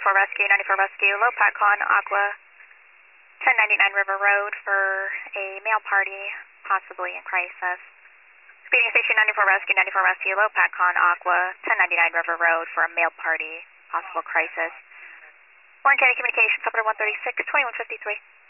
94 Rescue, 94 Rescue, low PATCON, Aqua, 1099 River Road for a male party, possibly in crisis. Speeding Station 94 Rescue, 94 Rescue, low PATCON, Aqua, 1099 River Road for a male party, possible crisis. Warren County Communications, operator 136, 2153.